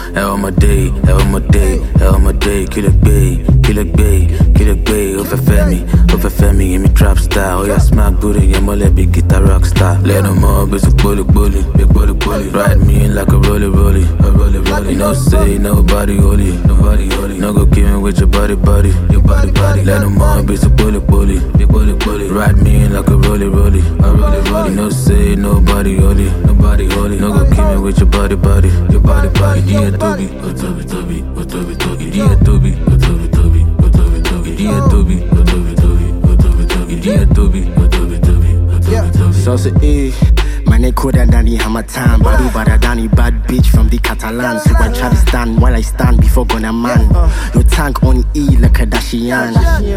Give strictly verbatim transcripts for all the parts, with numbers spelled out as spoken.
Hell my day, hell my day, hell my day. Kill it bay, kill it bay, kill it bay. Over Femi, over Femi, give me trap style. Oh yeah, smack booty, yeah, my let me get a rock star. Let them all be a bully, bully, big bully, bully. Ride me in like a rolly, rolly, a rolly, rolly. No say nobody holy, nobody holy. No go kill me with your body, body, your body, body. Let them all be a bully, bully, big bully, bully. Ride me in like a rolly, rolly, a rolly, rolly. No say nobody holy, nobody holy. No go kill me with your body, body, your body, body. Yeah, Toby, oh Toby, Toby, oh Toby, Toby. Yeah, Toby, oh Toby, Toby, oh Toby, Toby. Yeah, Toby, oh Toby, Toby, oh Toby, Toby. Yeah, Toby, oh Toby, Toby, oh Toby, Toby. Sauce E. My name colder than the hammer time. Body better than the bad bitch from the Catalan. So I try to stand while I stand before gonna man. Your tank on E like a Kardashian.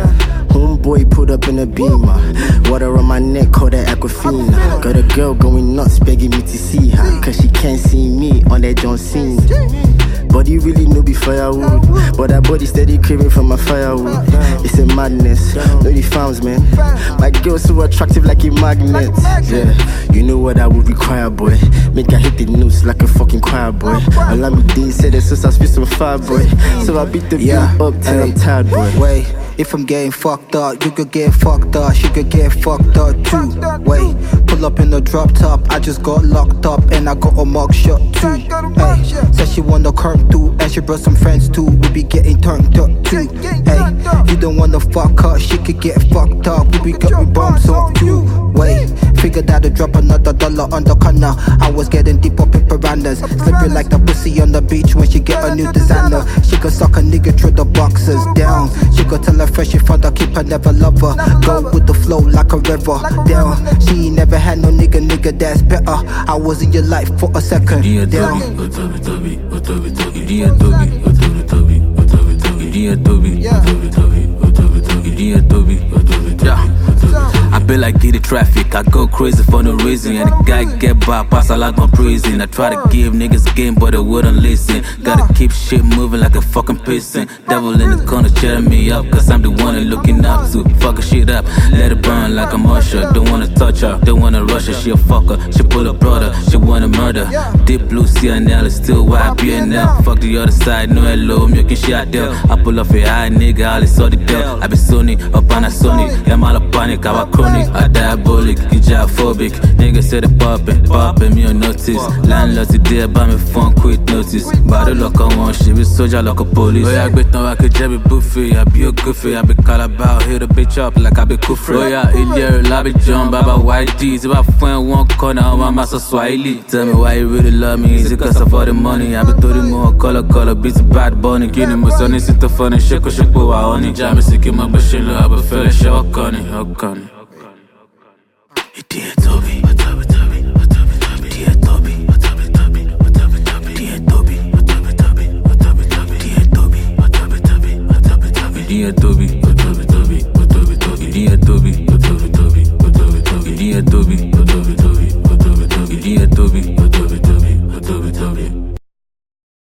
Homeboy put up in a beamer. Water on my neck, call that Aquafina. Got a girl going nuts, begging me to see her. Cause she can't see me on that John Cena. Body really no be firewood, but that body steady craving from my firewood. It's a madness, no the farms, man. My girl so attractive like a magnet. Yeah, you know what I would require, boy. Make her hit the notes like a fucking choir, boy. Allow me to say that so I spit some fire, boy. So I beat the yeah. beat up till I'm tired, boy. Wait, if I'm getting fucked up, you could get fucked up. She could get fucked up too. Wait, pull up in the drop top. I just got locked up and I got a mug shot too. Hey, said she wanna come through and she brought some friends too. We be getting turned up too. Hey, you don't wanna fuck her, she could get fucked up. We be getting bombs up too. Wait, figured out to drop another dollar on the corner. I was getting deep up in piranhas, slipping like the pussy on the beach when she get a new designer. She could suck a nigga through the boxes down. She could tell her friend she found her keeper, never love her. Go with the flow like a river down. She ain't never had no nigga, nigga that's better. I was in your life for a second. Yeah, down. Toby, oh Toby, Toby, oh Toby, Toby. Yeah, Toby, oh Toby, Toby, oh Toby, Toby. Yeah, Toby, oh Toby, Toby, oh Toby, Toby. Yeah, Toby, oh Toby, Toby. Yeah. I be like get the traffic, I go crazy for no reason. And the guy get by, pass I like my prison. I try to give niggas game, but they wouldn't listen. Gotta keep shit moving like a fucking piston. Devil in the corner cheering me up, cause I'm the one that looking up to fucking shit up. Let it burn like I'm Usher. Don't wanna touch her, don't wanna rush her. She a fucker, she pull a brother, she wanna murder. Deep blue C N L is still Y B N L. Fuck the other side, no hello, milking shit there. I pull off a high nigga, all is all the deal. I be Sony, up on a Sony, yeah, I'm all a panic, I was chronic, I diabolic, hijaphobic. Niggas say they poppin', poppin', me on notice. Landlord today, buy me phone, quick notice. Body lock on one shit, we soldier like a police. Oh yeah, I bet no I could jab it buffet, I be a goofy, I be calabar, hit a bitch up like I be Kufri. Oh yeah, Ilya, I be John, Baba White D's. If I find one corner, I'm a master Swahili. Tell me why you really love me, is it cause of all the money? I be thirty more color, color, beats a bad bunny. Getting my son, it's the funny, shake, shake, I only jam, it's a game, I'm a shiller, I be feeling shock on it, hook on it.